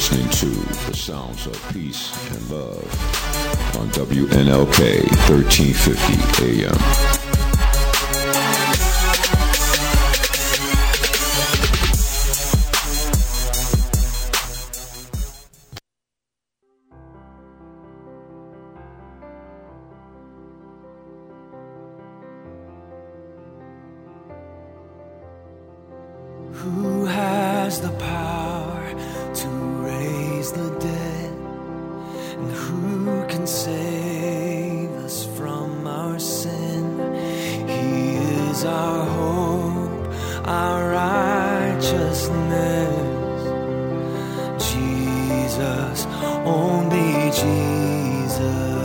listening to the sounds of peace and love on WNLK 1350 AM. Who has the power to raise the dead? And who can save us from our sin? He is our hope, our righteousness. Jesus, only Jesus.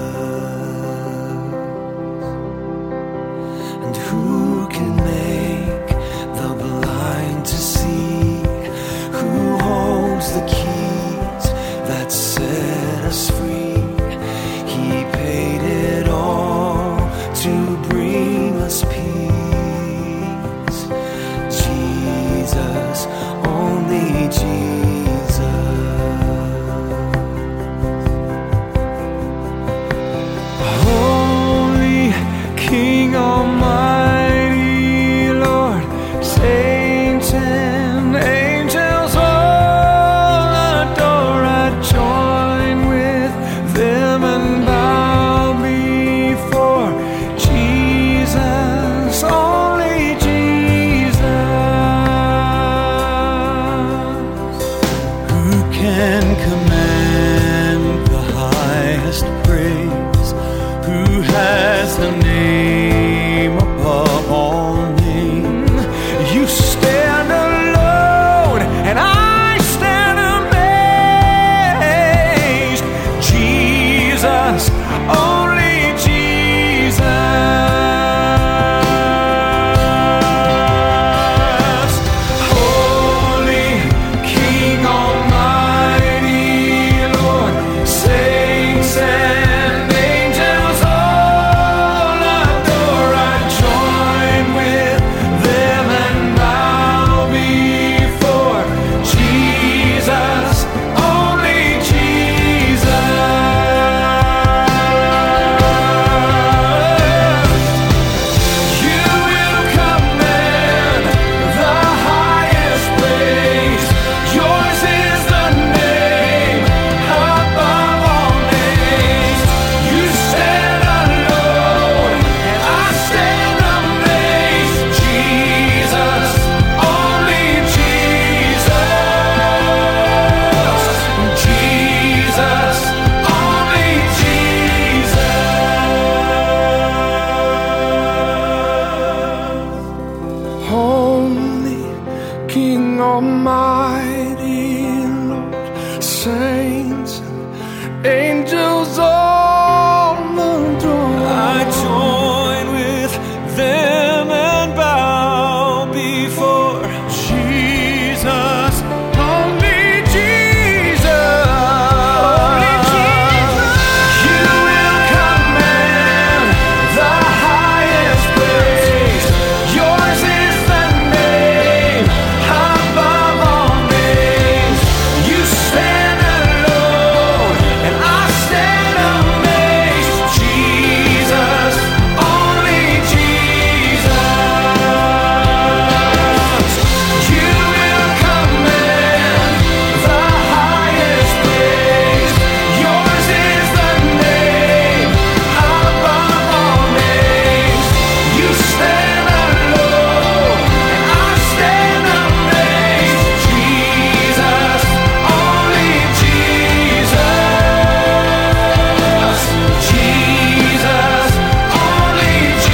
And who can make the blind to see? Who holds the keys that set us free? He paid it all to bring us peace. Jesus, only Jesus. Holy King Almighty, Lord, saints and angels all adore. I join with them and bow before Jesus, only Jesus. Who can command the highest praise? Who has the name above all names? You stand alone, and I stand amazed. Jesus, only Jesus. Holy King Almighty, Lord, saints and angels all adore. I join with them and bow before Jesus, only Jesus. You will command the highest praise. Yours is the name above all names. You stand alone, and I stand amazed. Jesus, only Jesus. Jesus, only Jesus. Holy King Almighty, Lord, saints and angels all adore. I join with them and bow before Jesus, only Jesus. Only Jesus. You will command the highest praise. Yours is the name above all names. You stand alone, and I stand amazed. Jesus, only Jesus. You will command the highest praise. Yours is the name above all names. You stand alone, and I stand amazed. Jesus, only Jesus. Jesus, only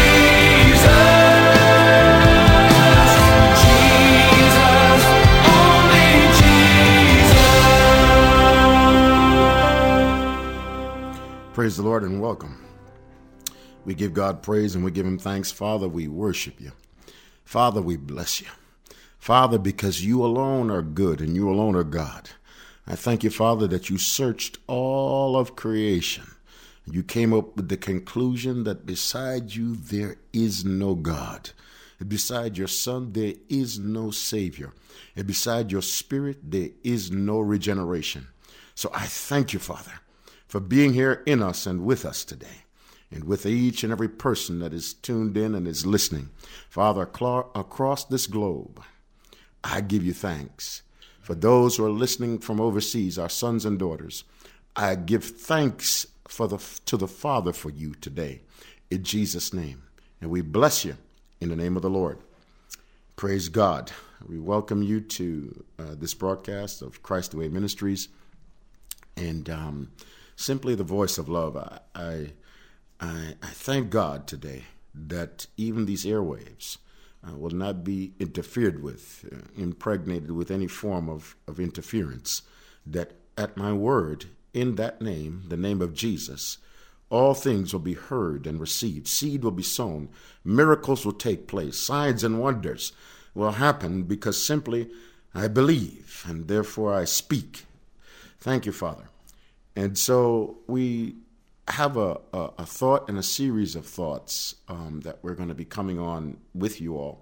Jesus. Jesus, only Jesus. Praise the Lord and welcome. We give God praise and we give him thanks. Father, we worship you. Father, we bless you. Father, because you alone are good and you alone are God. I thank you, Father, that you searched all of creation. You came up with the conclusion that beside you there is no God. Beside your Son there is no Savior. And beside your Spirit there is no regeneration. So I thank you, Father, for being here in us and with us today, and with each and every person that is tuned in and is listening. Father, across this globe, I give you thanks. For those who are listening from overseas, our sons and daughters, I give thanks to the Father for you today, in Jesus' name. And we bless you in the name of the Lord. Praise God. We welcome you to this broadcast of Christ the Way Ministries, and simply the voice of love. I thank God today that even these airwaves will not be interfered with, impregnated with any form of interference, that at my word, in that name, the name of Jesus, all things will be heard and received. Seed will be sown. Miracles will take place. Signs and wonders will happen because simply I believe, and therefore I speak. Thank you, Father. And so we have a thought and a series of thoughts that we're going to be coming on with you all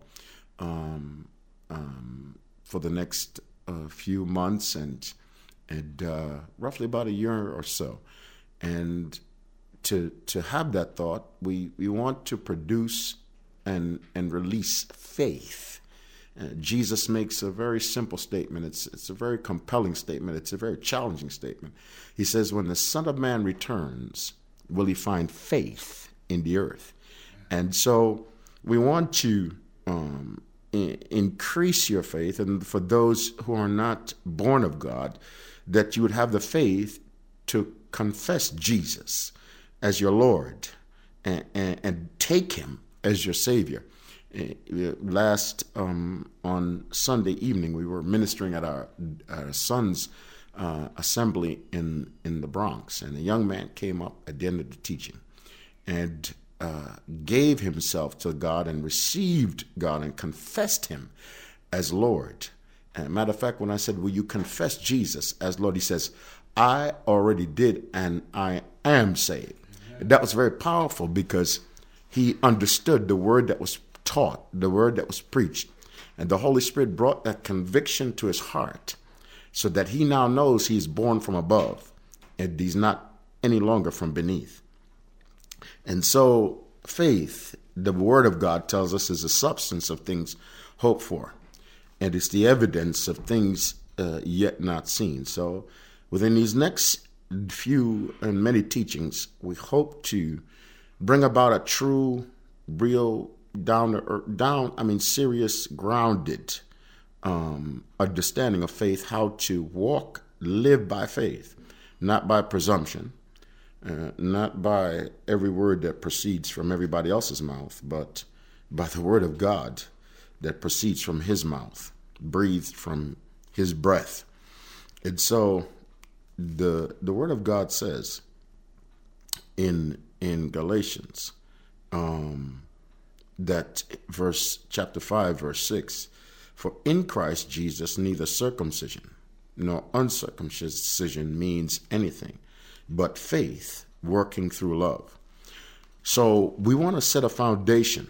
for the next few months and roughly about a year or so. And to have that thought, we want to produce and release faith. Jesus makes a very simple statement. It's a very compelling statement. It's a very challenging statement. He says, when the Son of Man returns, will he find faith in the earth? And so we want to increase your faith, and for those who are not born of God, that you would have the faith to confess Jesus as your Lord and take him as your Savior. Last on Sunday evening, we were ministering at our son's assembly in the Bronx, and a young man came up at the end of the teaching and gave himself to God and received God and confessed him as Lord. And matter of fact, when I said, will you confess Jesus as Lord, he says, I already did and I am saved. Mm-hmm. That was very powerful because he understood the word that was taught, the word that was preached, and the Holy Spirit brought that conviction to his heart so that he now knows he's born from above and he's not any longer from beneath. And so faith, the word of God tells us, is the substance of things hoped for, and it's the evidence of things yet not seen. So within these next few and many teachings, we hope to bring about a true, real, serious, grounded understanding of faith, how to live by faith, not by presumption, not by every word that proceeds from everybody else's mouth, but by the word of God that proceeds from his mouth, breathed from his breath. And so the word of God says in Galatians, that chapter 5, verse 6, for in Christ Jesus neither circumcision nor uncircumcision means anything, but faith working through love. So we want to set a foundation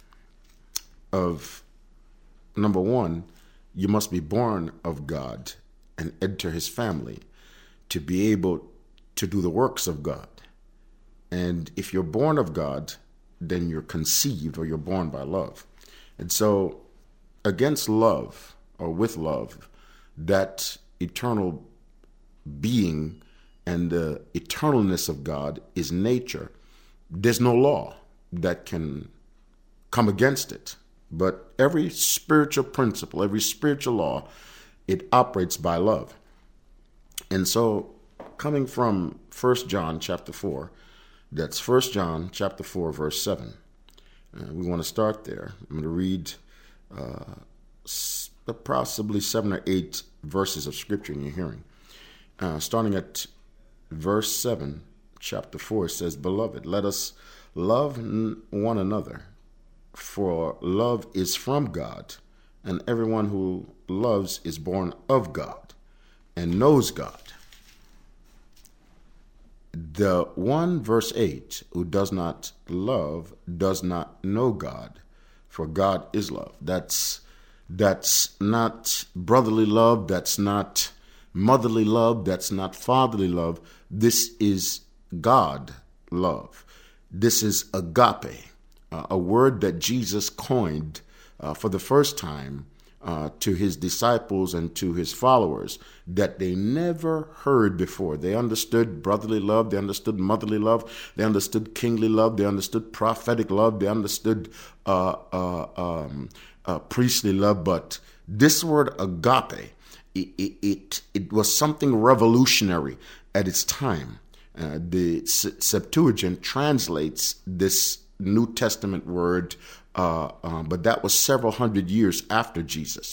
of, number one, you must be born of God and enter his family to be able to do the works of God. And if you're born of God, then you're conceived or you're born by love. And so against love or with love, that eternal being and the eternalness of God is nature. There's no law that can come against it. But every spiritual principle, every spiritual law, it operates by love. And so coming from 1 John chapter 4, that's 1 John chapter 4, verse 7. We want to start there. I'm going to read possibly 7 or 8 verses of scripture in your hearing. Starting at verse 7, chapter 4, it says, Beloved, let us love one another, for love is from God, and everyone who loves is born of God and knows God. The one, verse 8, who does not love does not know God, for God is love. That's not brotherly love. That's not motherly love, that's not fatherly love. This is God love. This is agape, a word that Jesus coined for the first time to his disciples and to his followers that they never heard before. They understood brotherly love, they understood motherly love, they understood kingly love, they understood prophetic love, they understood priestly love, but this word agape, it was something revolutionary at its time. The Septuagint translates this New Testament word, but that was several hundred years after Jesus.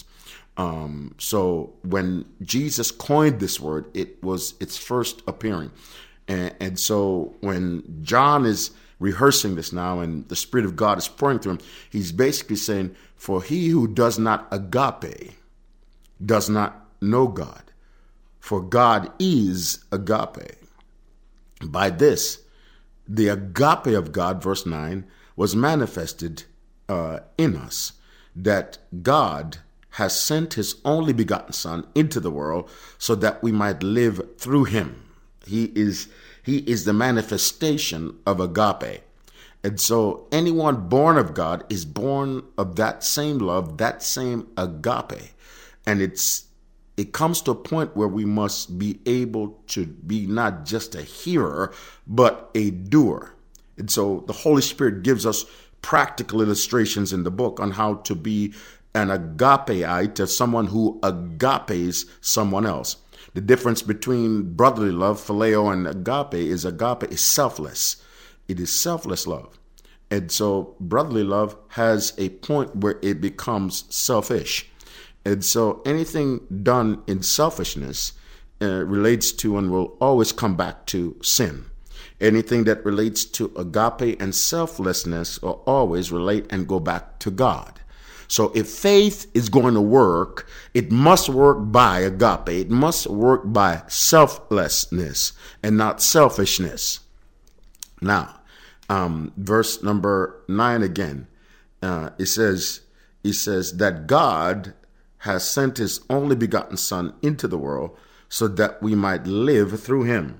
So when Jesus coined this word, it was its first appearing. And so when John is rehearsing this now and the Spirit of God is pouring through him, he's basically saying, for he who does not agape does not know God, for God is agape. By this, the agape of God, verse 9, was manifested in us, that God has sent his only begotten Son into the world so that we might live through him. He is the manifestation of agape. And so anyone born of God is born of that same love, that same agape. And it comes to a point where we must be able to be not just a hearer, but a doer. And so the Holy Spirit gives us practical illustrations in the book on how to be an agapeite, someone who agapes someone else. The difference between brotherly love, phileo, and agape is selfless. It is selfless love. And so brotherly love has a point where it becomes selfish. And so anything done in selfishness relates to and will always come back to sin. Anything that relates to agape and selflessness will always relate and go back to God. So if faith is going to work, it must work by agape. It must work by selflessness and not selfishness. Now, verse number 9 again, it says that God has sent his only begotten Son into the world so that we might live through him.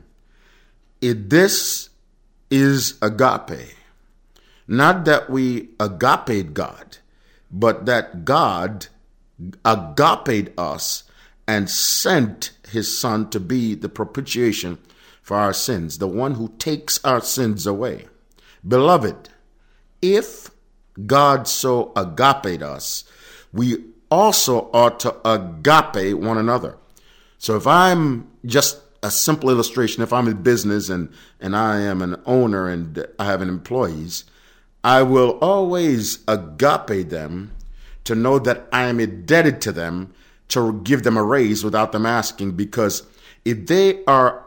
This is agape. Not that we agape God, but that God agape us and sent his Son to be the propitiation for our sins, the one who takes our sins away. Beloved, if God so agaped us, we also ought to agape one another. So if I'm just a simple illustration, if I'm in business and I am an owner and I have employees, I will always agape them to know that I am indebted to them to give them a raise without them asking, because if they are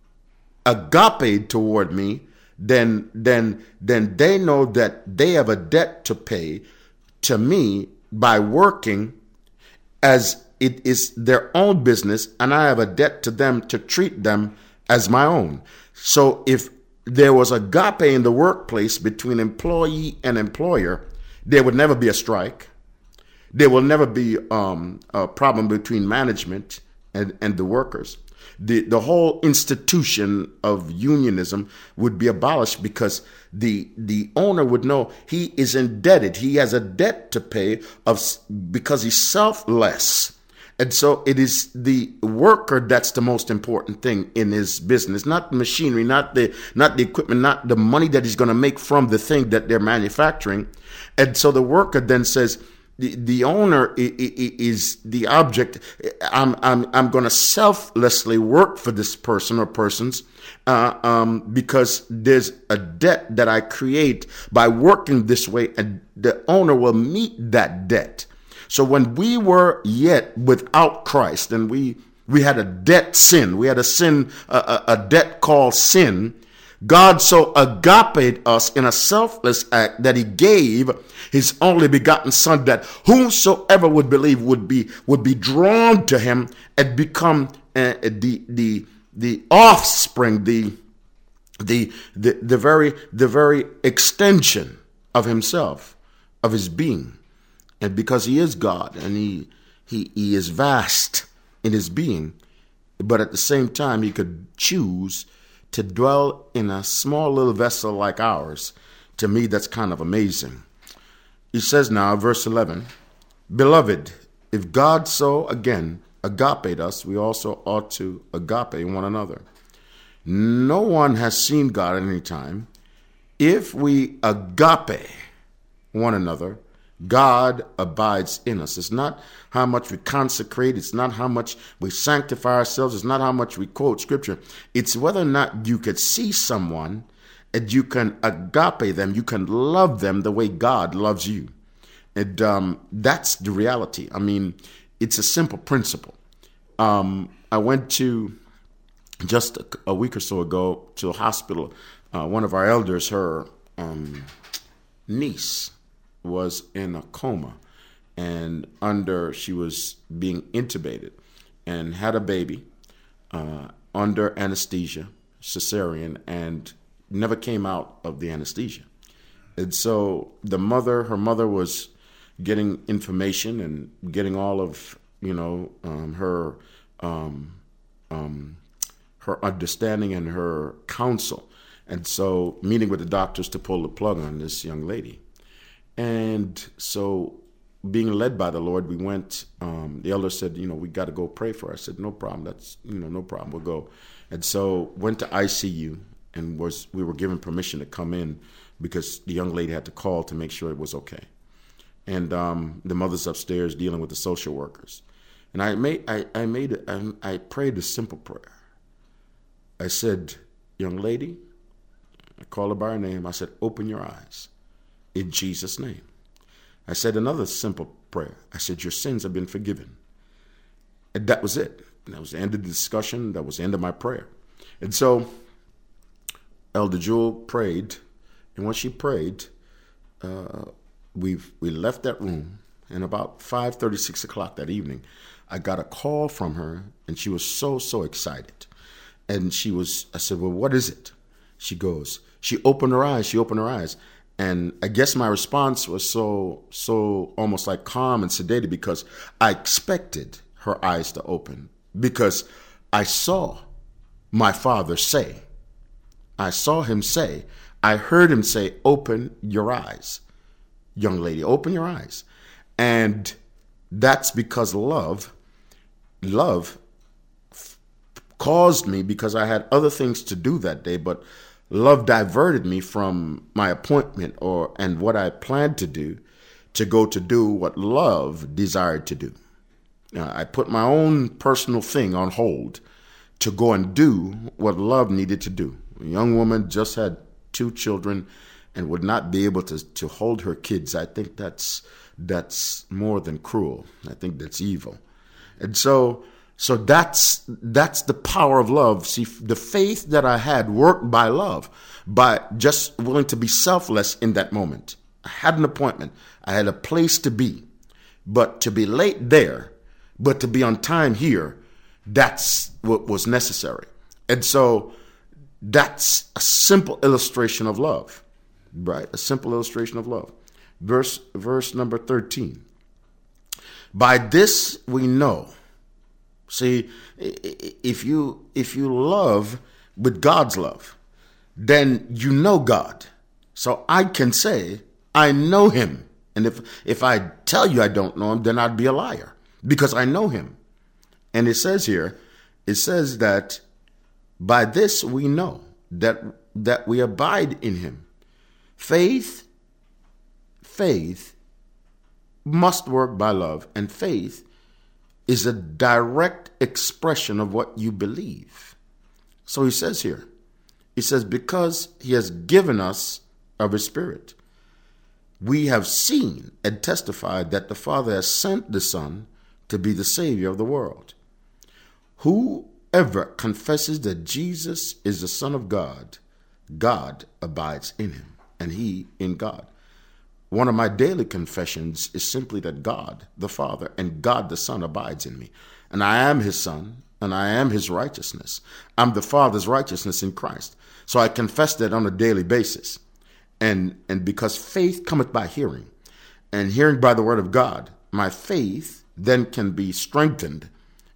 agape toward me, then they know that they have a debt to pay to me by working, as it is their own business, and I have a debt to them to treat them as my own. So if there was agape in the workplace between employee and employer, there would never be a strike. There will never be a problem between management and the workers. The whole institution of unionism would be abolished, because the owner would know he is indebted. He has a debt to pay because he's selfless. And so it is the worker that's the most important thing in his business, not the machinery, not the equipment, not the money that he's going to make from the thing that they're manufacturing. And so the worker then says, the owner is the object. I'm going to selflessly work for this person or persons because there's a debt that I create by working this way, and the owner will meet that debt. So when we were yet without Christ, and we had a debt sin, we had a debt called sin, God so agape us in a selfless act that he gave his only begotten Son, that whomsoever would believe would be drawn to him and become the offspring, the very extension of himself, of his being. And because he is God and he is vast in his being, but at the same time, he could choose to dwell in a small little vessel like ours. To me, that's kind of amazing. He says now, verse 11, Beloved, if God so again agaped us, we also ought to agape one another. No one has seen God at any time. If we agape one another, God abides in us. It's not how much we consecrate. It's not how much we sanctify ourselves. It's not how much we quote scripture. It's whether or not you could see someone and you can agape them. You can love them the way God loves you. And that's the reality. I mean, it's a simple principle. I went to, just a week or so ago, to a hospital. One of our elders, her niece, was in a coma, and she was being intubated and had a baby under anesthesia, cesarean, and never came out of the anesthesia. And so her mother was getting information and getting all of her understanding and her counsel, and so meeting with the doctors to pull the plug on this young lady. And so, being led by the Lord, we went. The elder said, we got to go pray for her. I said, no problem. That's, no problem. We'll go. And so, went to ICU, and we were given permission to come in because the young lady had to call to make sure it was okay. And the mother's upstairs dealing with the social workers. And I prayed a simple prayer. I said, young lady, I called her by her name. I said, open your eyes. In Jesus' name. I said another simple prayer. I said, your sins have been forgiven. And that was it. And that was the end of the discussion. That was the end of my prayer. And so Elder Jewel prayed. And when she prayed, we left that room. And about 5:30, 6 o'clock that evening, I got a call from her. And she was so excited. And I said, well, what is it? She opened her eyes. And I guess my response was so almost like calm and sedated, because I expected her eyes to open, because I saw my father say, I saw him say, I heard him say, open your eyes, young lady, open your eyes. And that's because love caused me, because I had other things to do that day, but love diverted me from my appointment and what I planned to do, to go to do what love desired to do. I put my own personal thing on hold to go and do what love needed to do. A young woman just had 2 children and would not be able to hold her kids. I think that's more than cruel. I think that's evil. And so that's the power of love. See, the faith that I had worked by love, by just willing to be selfless in that moment. I had an appointment. I had a place to be. But to be late there, but to be on time here, that's what was necessary. And so that's a simple illustration of love, right? A simple illustration of love. Verse number 13. By this we know. See, if you love with God's love, then you know God. So I can say, I know him. And if I tell you I don't know him, then I'd be a liar, because I know him. And it says here, that by this we know that we abide in him. Faith must work by love, and faith is a direct expression of what you believe. So he says here, because he has given us of his Spirit, we have seen and testified that the Father has sent the Son to be the Savior of the world. Whoever confesses that Jesus is the Son of God, God abides in him, and he in God. One of my daily confessions is simply that God, the Father, and God, the Son, abides in me. And I am his Son, and I am his righteousness. I'm the Father's righteousness in Christ. So I confess that on a daily basis. And because faith cometh by hearing, and hearing by the word of God, my faith then can be strengthened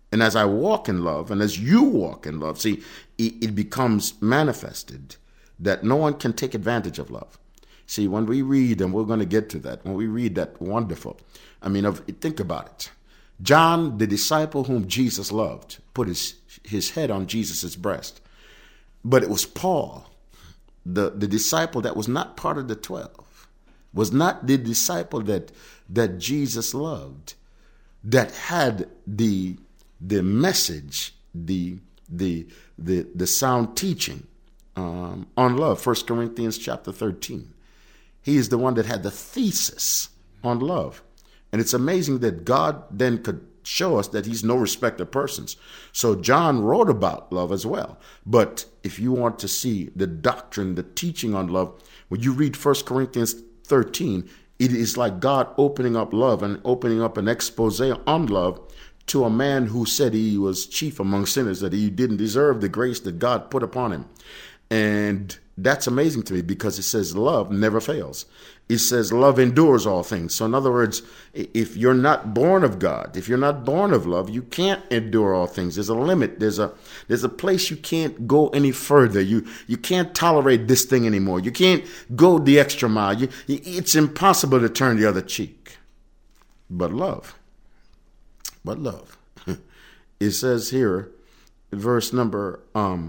And as I walk in love, and as you walk in love, see, it becomes manifested that no one can take advantage of love. See, when we read, and we're going to get to that, when we read that wonderful, think about it. John, the disciple whom Jesus loved, put his head on Jesus' breast. But it was Paul, the disciple that was not part of the 12, was not the disciple that Jesus loved, that had the message, the sound teaching on love. 1 Corinthians chapter 13. He is the one that had the thesis on love. And it's amazing that God then could show us that he's no respecter of persons. So John wrote about love as well. But if you want to see the doctrine, the teaching on love, when you read 1 Corinthians 13, it is like God opening up love and opening up an expose on love to a man who said he was chief among sinners, that he didn't deserve the grace that God put upon him. And that's amazing to me, because it says love never fails. It says love endures all things. So in other words, if you're not born of God, if you're not born of love, you can't endure all things. There's a limit. There's a place you can't go any further. You can't tolerate this thing anymore. You can't go the extra mile. It's impossible to turn the other cheek. But love. It says here, verse number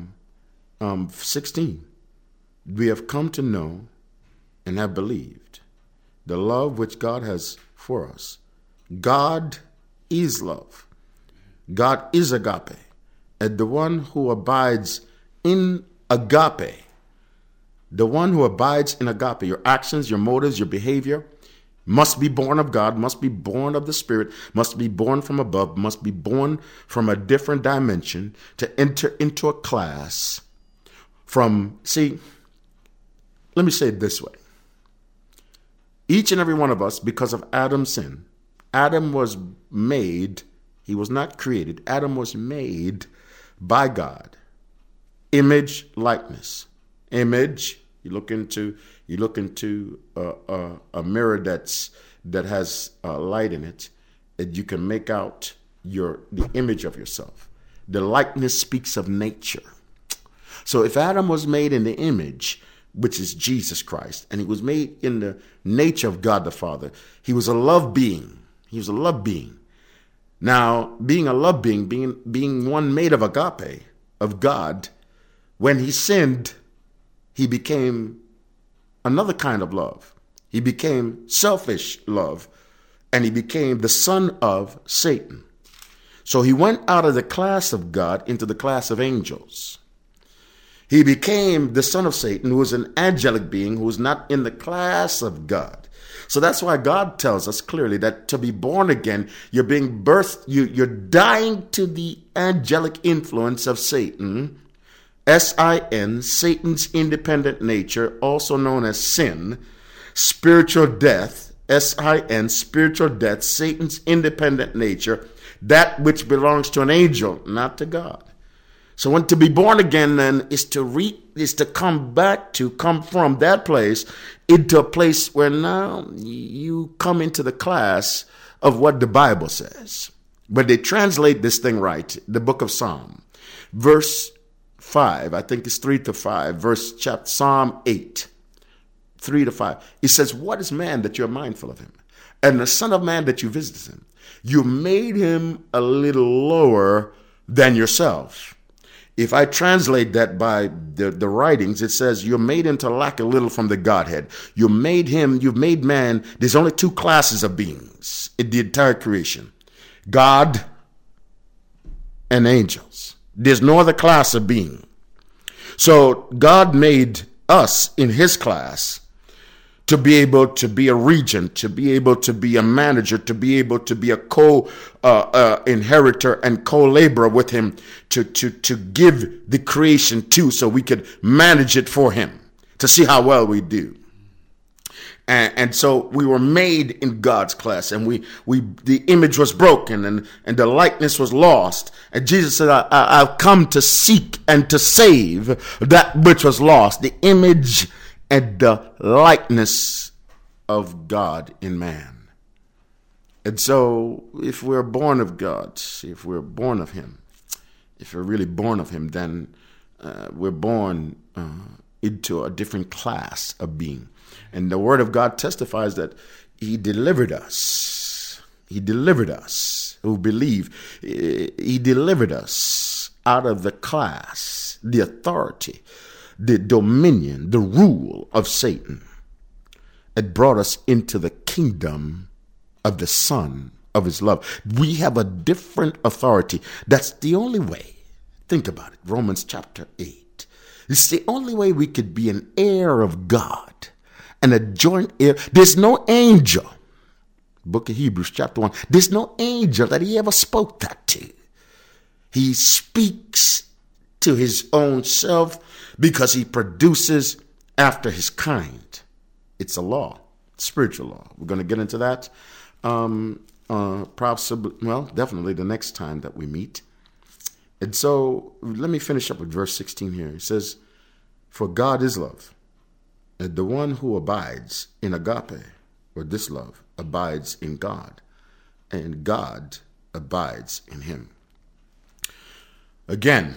16, we have come to know and have believed the love which God has for us. God is love. God is agape. And the one who abides in agape, your actions, your motives, your behavior, must be born of God, must be born of the Spirit, must be born from above, must be born from a different dimension to enter into a class let me say it this way. Each and every one of us, because of Adam's sin, Adam was made, he was not created, Adam was made by God. Image, likeness. Image, you look into a mirror that has light in it, and you can make out the image of yourself. The likeness speaks of nature. So if Adam was made in the image, which is Jesus Christ, and he was made in the nature of God the Father, he was a love being. He was a love being. Now, being a love being, being one made of agape, of God, when he sinned, he became another kind of love. He became selfish love, and he became the son of Satan. So he went out of the class of God into the class of angels. He became the son of Satan, who was an angelic being who was not in the class of God. So that's why God tells us clearly that to be born again, you're being birthed, you're dying to the angelic influence of Satan, S-I-N, Satan's independent nature, also known as sin, spiritual death, S-I-N, spiritual death, Satan's independent nature, that which belongs to an angel, not to God. So when to be born again then is to come from that place into a place where now you come into the class of what the Bible says. But they translate this thing right, the book of Psalm, verse 5, I think it's 3-5, Psalm 8, 3-5. It says, what is man that you're mindful of him? And the son of man that you visit him? You made him a little lower than yourself. If I translate that by the writings, it says you're made him to lack a little from the Godhead. You've made man. There's only two classes of beings in the entire creation: God and angels. There's no other class of being. So God made us in his class to be able to be a regent, to be able to be a manager, to be able to be a co-inheritor and co-laborer with him, to give the creation to, so we could manage it for him, to see how well we do. And so we were made in God's class, and the image was broken, and the likeness was lost. And Jesus said, I've come to seek and to save that which was lost, the image and the likeness of God in man. And so if we're born of God, if we're born of him, if we're really born of him, then we're born into a different class of being. And the word of God testifies that he delivered us. He delivered us who believe. He delivered us out of the class, the authority, the dominion, the rule of Satan. It brought us into the kingdom of the Son of his love. We have a different authority. That's the only way. Think about it. Romans chapter 8. It's the only way we could be an heir of God and a joint heir. There's no angel. Book of Hebrews chapter 1. There's no angel that he ever spoke that to. He speaks to his own self because he produces after his kind. It's a law, spiritual law. We're going to get into that definitely the next time that we meet. And so let me finish up with verse 16 here. It says, for God is love, and the one who abides in agape, or this love, abides in God, and God abides in him. Again,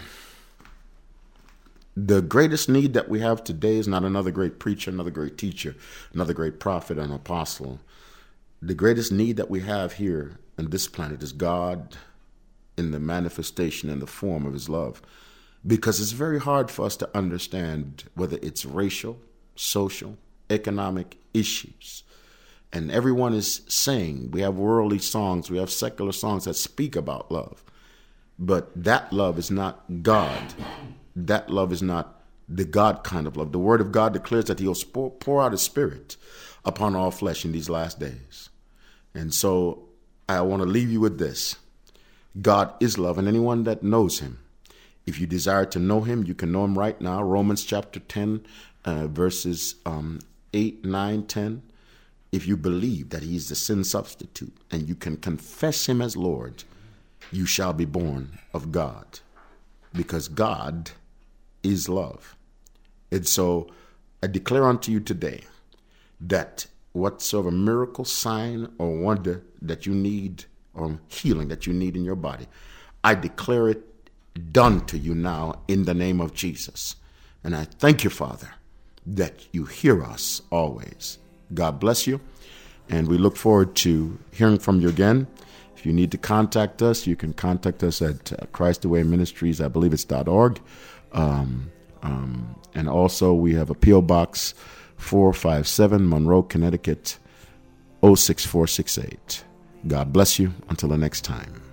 the greatest need that we have today is not another great preacher, another great teacher, another great prophet, an apostle. The greatest need that we have here on this planet is God in the manifestation and the form of his love. Because it's very hard for us to understand whether it's racial, social, economic issues. And everyone is saying, we have worldly songs, we have secular songs that speak about love. But that love is not God. That love is not the God kind of love. The word of God declares that he'll pour out his spirit upon all flesh in these last days. And so I want to leave you with this. God is love, and anyone that knows him, if you desire to know him, you can know him right now. Romans chapter 10, verses 8, 9, 10. If you believe that he is the sin substitute and you can confess him as Lord, you shall be born of God, because God is love. And so I declare unto you today that whatsoever miracle, sign, or wonder that you need, or healing that you need in your body, I declare it done to you now in the name of Jesus. And I thank you, Father, that you hear us always. God bless you. And we look forward to hearing from you again. If you need to contact us, you can contact us at Christ the Way Ministries, I believe it's .org. And also we have a P.O. Box 457, Monroe, Connecticut, 06468. God bless you. Until the next time.